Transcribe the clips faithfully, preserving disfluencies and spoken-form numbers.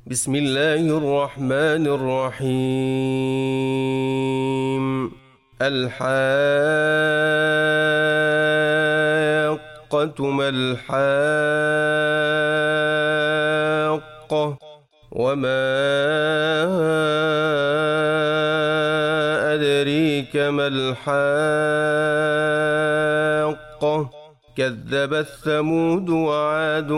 بسم الله الرحمن الرحيم. الحاقة ما الحاقة وما أدريك ما الحاقة كذبت ثمود وعاد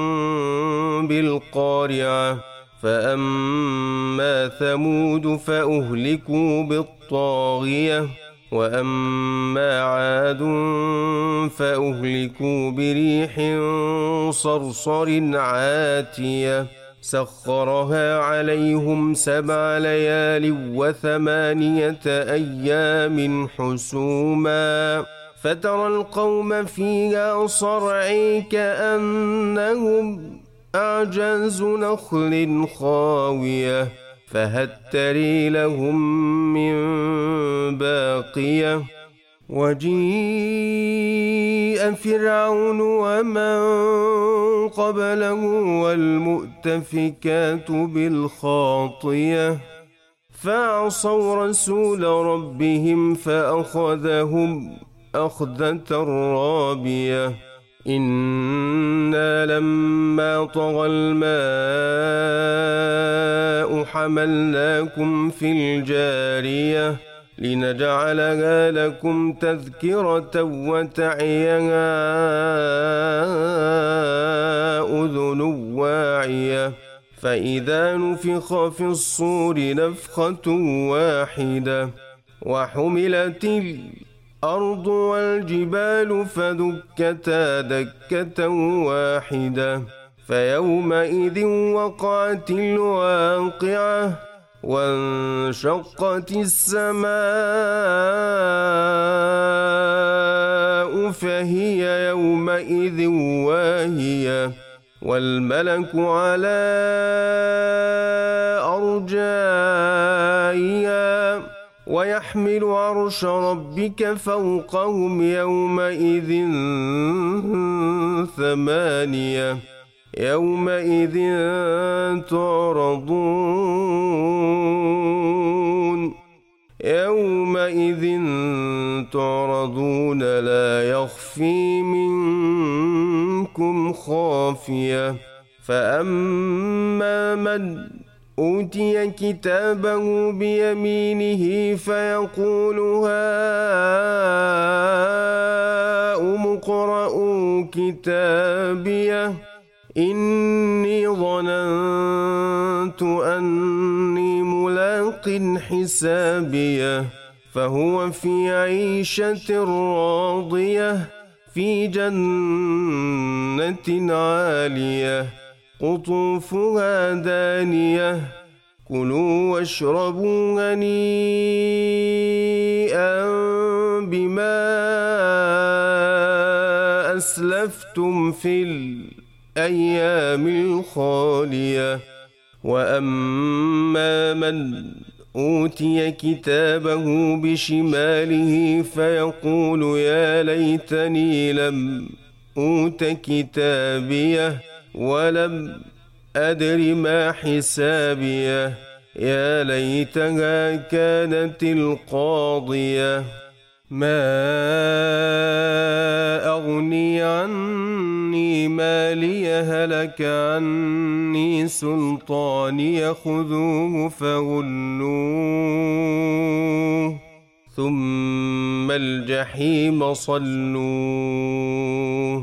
بالقارعة فأما ثمود فأهلكوا بالطاغية وأما عاد فأهلكوا بريح صرصر عاتية سخرها عليهم سبع ليال وثمانية أيام حسوما فترى القوم فيها صرعى كأنهم أعجاز نخل خاوية فهل ترى لهم من باقية وجيء فرعون ومن قبله والمؤتفكات بالخاطية فعصوا رسول ربهم فأخذهم أخذة رابية إنا لما طغى الماء حملناكم في الجارية لنجعلها لكم تذكرة وتعيها أذن واعية فإذا نفخ في الصور نفخة واحدة وحملت الأرض والجبال فدكتا دكة واحدة فيومئذ وقعت الواقعة وانشقت السماء فهي يومئذ واهية والملك على أرجائها ويحمل عرش ربك فوقهم يومئذ ثمانية يومئذ تعرضون يومئذ تعرضون لا يخفي منكم خافية فأما من أوتي كتابه بيمينه فيقول هاؤم اقرءوا كتابيه إني ظننت أني ملاق حسابيه فهو في عيشة راضية في جنة عالية قطوفها دانية كلوا واشربوا هنيئا بما أسلفتم في الأيام الخالية وأما من أوتي كتابه بشماله فيقول يا ليتني لم أوت كتابيه ولم أدر ما حسابيه يا ليتها كانت القاضية ما أغني عني ماليه هلك عني سلطاني خذوه فغلوه ثم الجحيم صلوه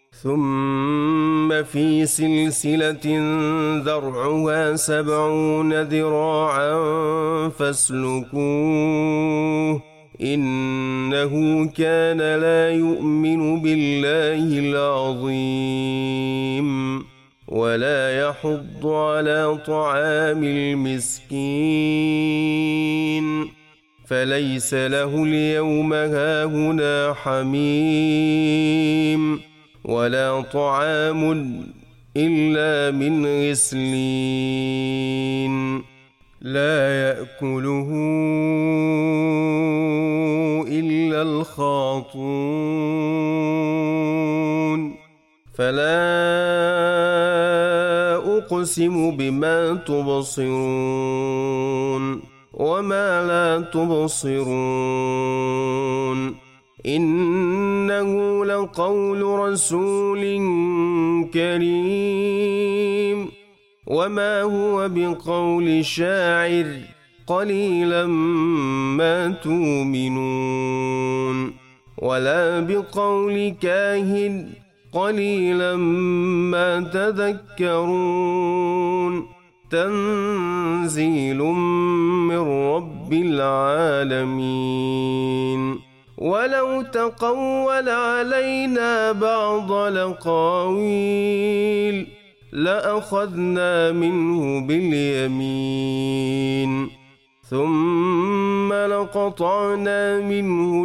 ثم في سلسلة ذرعها سبعون ذراعا فاسلكوه إنه كان لا يؤمن بالله العظيم ولا يحض على طعام المسكين فليس له اليوم هاهنا حميم ولا طعام إلا من غسلين لا يأكله إلا الخاطون فلا أقسم بما تبصرون وما لا تبصرون إنه لقول رسول كريم وما هو بقول شاعر قليلا ما تؤمنون ولا بقول كاهن قليلا ما تذكرون تنزيل من رب العالمين ولو تقول علينا بعض الأقاويل لأخذنا منه باليمين ثم لقطعنا منه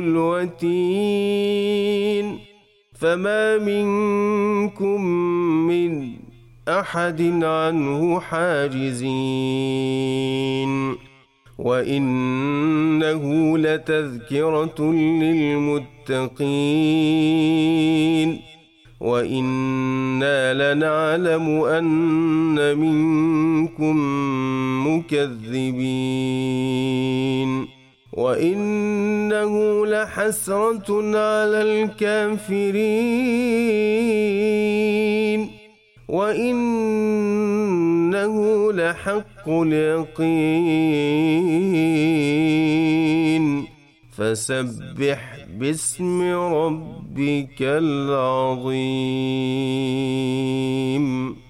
الوتين فما منكم من أحد عنه حاجزين وإنه لتذكرة للمتقين وإنا لنعلم أن منكم مكذبين وإنه لحسرة على الكافرين وإنه لحق اليقين فسبح باسم ربك العظيم.